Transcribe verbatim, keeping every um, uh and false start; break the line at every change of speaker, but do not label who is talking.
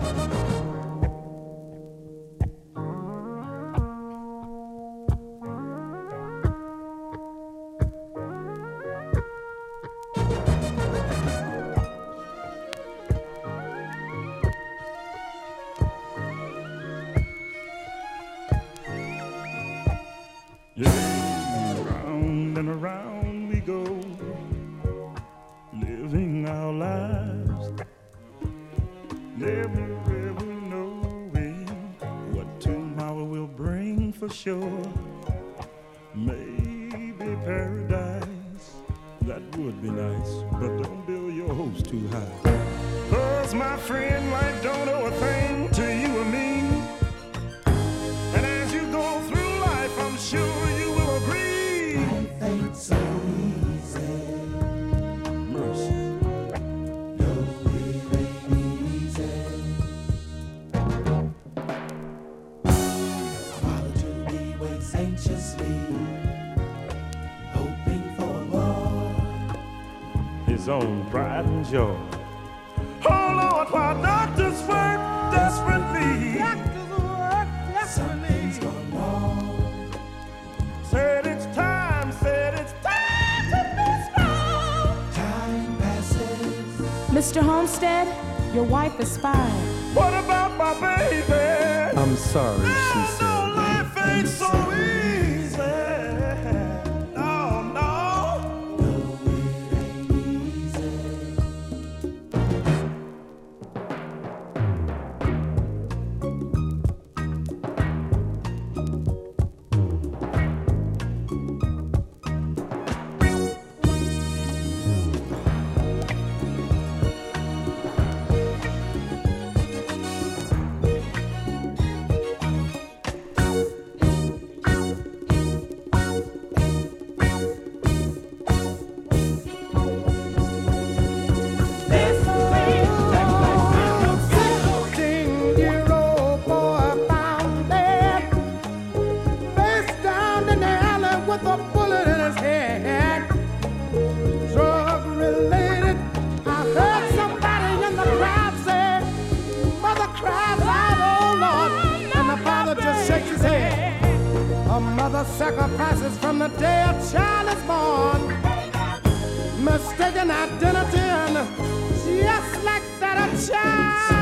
Yeah, round and around we go, living our lives, never ever knowing what tomorrow will bring for sure. Maybe paradise, that would be nice, but don't build your hopes too high. 'Cause my friend, life don't owe a thing to you or me. And as you go through life, I'm sure you will agree.
Life ain't so easy.
Mercy.
No, it ain't easy. Father to be waits anxiously, hoping for more.
His own pride and joy. Oh Lord, while doctors work desperately,
Doctors work desperately. Something's gone wrong.
said it's time, said it's time to be strong.
Time passes.
Mister Homestead, your wife is fired.
What about my baby?
I'm sorry, she
I
said.
know life ain't so easy. No, no.
No, it ain't easy.
Sixteen-year-old boy found dead, face down in the alley with a bullet in his head. Drug-related. I heard somebody in the crowd say, "Mother cries out, oh Lord," and the father just shakes his head. A mother sacrifices from the day a child is born. Mistaken identity, and just like that, a child